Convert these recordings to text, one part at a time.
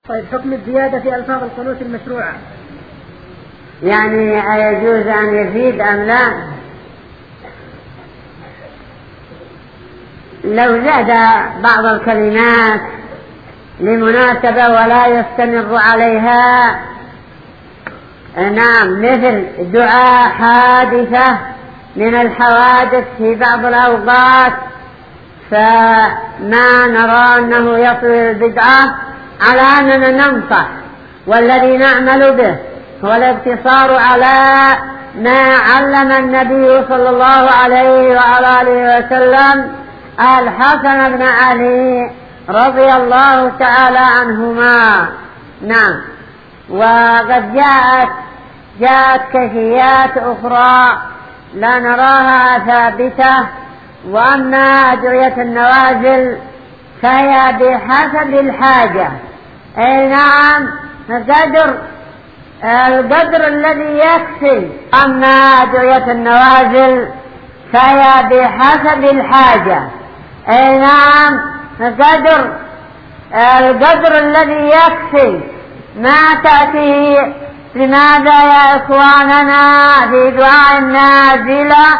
طيب، حكم الزيادة في ألفاظ القنوت المشروعة، يعني أيجوز أن يزيد أم لا؟ لو زاد بعض الكلمات لمناسبة ولا يستمر عليها، نعم، مثل دعاء حادثة من الحوادث في بعض الأوقات، فما نرى أنه يصل البدعة، على أننا ننصح، والذي نعمل به هو الاقتصار على ما علم النبي صلى الله عليه وعلى آله وسلم الحسن بن علي رضي الله تعالى عنهما. نعم، وقد جاءت كيفيات أخرى لا نراها ثابتة، وأما أدعية النوازل فهي بحسب الحاجة. أي نعم، القدر الذي يكفي. أما أدعية النوازل فهي بحسب الحاجة. أي نعم، القدر الذي يكفي ما تأتيه. لماذا يا إخواننا في دعاء النازلة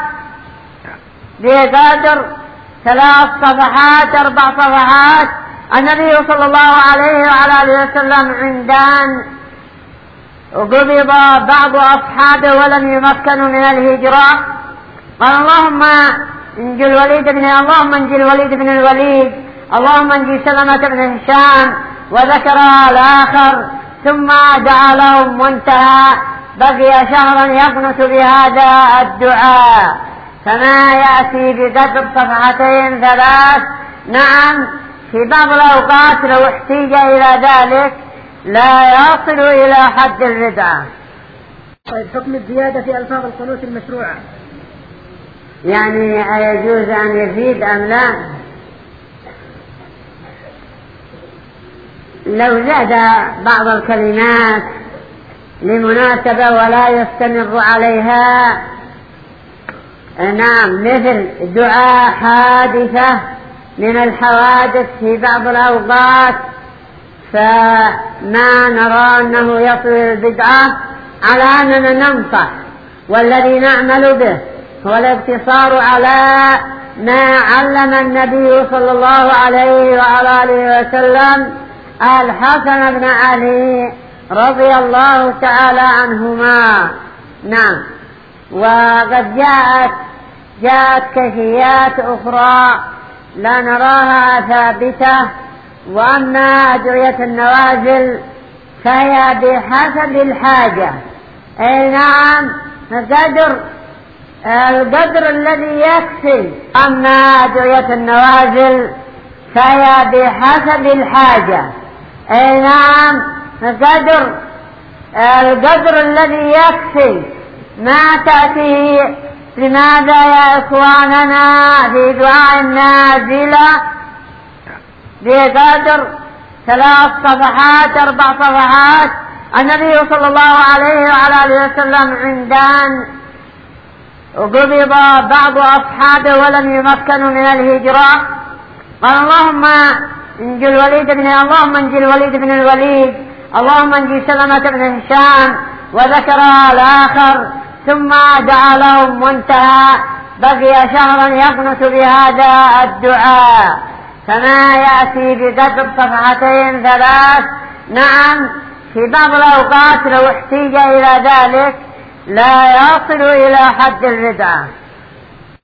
بقدر 3 صفحات 4 صفحات؟ النبي صلى الله عليه وعلى آله وسلم عندما قبض بعض أصحابه ولم يمكنوا من الهجرة قال اللهم انجي الوليد بن الوليد، اللهم انجي سلمة بن هشام، وذكر الآخر، ثم دعا لهم وانتهى. بقي شهرا يقنت بهذا الدعاء، فما يأتي بقدر 2 3. نعم، في بعض الأوقات لو احتيج إلى ذلك لا يصل إلى حد الردعة. طيب، حكم الزيادة في ألفاظ القنوت المشروعة، يعني أيجوز أن يزيد أم لا؟ لو زاد بعض الكلمات لمناسبة ولا يستمر عليها، نعم، مثل دعاء حادثة من الحوادث في بعض الأوقات، فما نرى أنه يصل البدعة، على أننا ننصح، والذي نعمل به هو الاقتصار على ما علم النبي صلى الله عليه وعلى آله وسلم الحسن بن علي رضي الله تعالى عنهما. نعم، وقد جاءت كيفيات أخرى لا نراها ثابتة، وأما أدعية النوازل فهي بحسب الحاجة. أي نعم، القدر الذي يكفي. أما أدعية النوازل فهي بحسب الحاجة. أي نعم، القدر الذي يكفي ما تأتيه. لماذا يا إخواننا في دعاء النازلة بقدر 3 صفحات 4 صفحات؟ النبي صلى الله عليه وعلى آله وسلم عندما قبض بعض أصحابه ولم يمكنوا من الهجرة قال اللهم انجي الوليد بن الوليد، اللهم انجي سلمة بن هشام، وذكر الآخر، ثم دعا لهم وانتهى. بقي شهرا يقنت بهذا الدعاء، فما يأتي بقدر 2 3. نعم، في بعض الأوقات لو احتيج إلى ذلك لا يصل إلى حد الردعة.